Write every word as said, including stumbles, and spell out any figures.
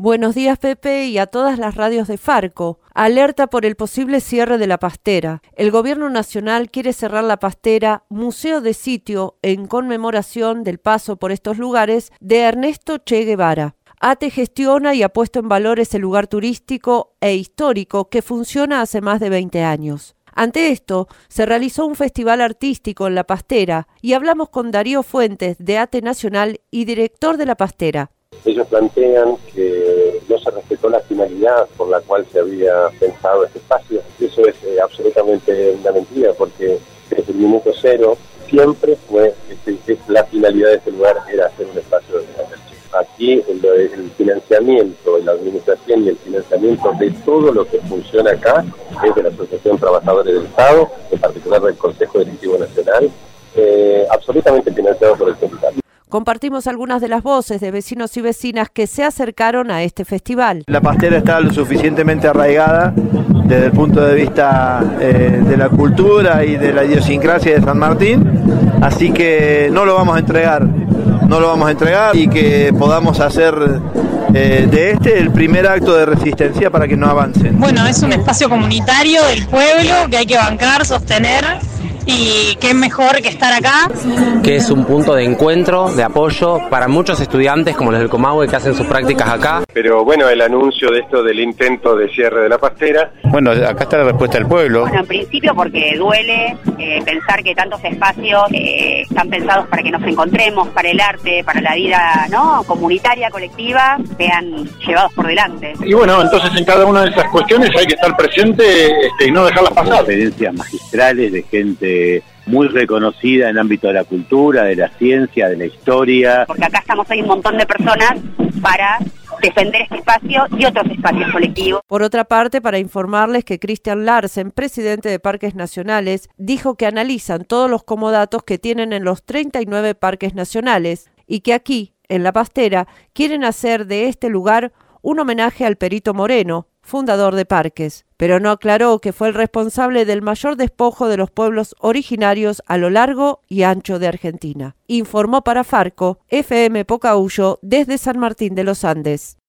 Buenos días, Pepe, y a todas las radios de Farco. Alerta por el posible cierre de la Pastera. El Gobierno Nacional quiere cerrar la Pastera, museo de sitio en conmemoración del paso por estos lugares de Ernesto Che Guevara. ATE gestiona y ha puesto en valor ese lugar turístico e histórico que funciona hace más de veinte años. Ante esto, se realizó un festival artístico en la Pastera y hablamos con Darío Fuentes, de ATE Nacional y director de la Pastera. Ellos plantean que no se respetó la finalidad por la cual se había pensado este espacio. Eso es eh, absolutamente una mentira, porque desde el minuto cero siempre fue este, que la finalidad de este lugar era hacer un espacio de comercio. Aquí el, el financiamiento, la administración y el financiamiento de todo lo que funciona acá es de la Asociación Trabajadores del Estado, en particular del Consejo Directivo Nacional, eh, absolutamente financiado por el sindicato. Compartimos algunas de las voces de vecinos y vecinas que se acercaron a este festival. La Pastera está lo suficientemente arraigada desde el punto de vista eh, de la cultura y de la idiosincrasia de San Martín, así que no lo vamos a entregar, no lo vamos a entregar y que podamos hacer eh, de este el primer acto de resistencia para que no avancen. Bueno, es un espacio comunitario del pueblo que hay que bancar, sostener. Y qué mejor que estar acá. Que es un punto de encuentro, de apoyo para muchos estudiantes como los del Comahue que hacen sus prácticas acá. Pero bueno, el anuncio de esto del intento de cierre de la Pastera. Bueno, acá está la respuesta del pueblo. Bueno, en principio porque duele eh, pensar que tantos espacios eh, están pensados para que nos encontremos, para el arte, para la vida, ¿no?, comunitaria, colectiva, sean llevados por delante. Y bueno, entonces en cada una de esas cuestiones hay que estar presente este, y no dejarlas pasar. Conferencias magistrales de gente muy reconocida en el ámbito de la cultura, de la ciencia, de la historia. Porque acá estamos hoy un montón de personas para defender este espacio y otros espacios colectivos. Por otra parte, para informarles que Cristian Larsen, presidente de Parques Nacionales, dijo que analizan todos los comodatos que tienen en los treinta y nueve parques nacionales y que aquí, en La Pastera, quieren hacer de este lugar un homenaje al Perito Moreno, fundador de Parques, pero no aclaró que fue el responsable del mayor despojo de los pueblos originarios a lo largo y ancho de Argentina. Informó para Farco, F M Pocahuyo, desde San Martín de los Andes.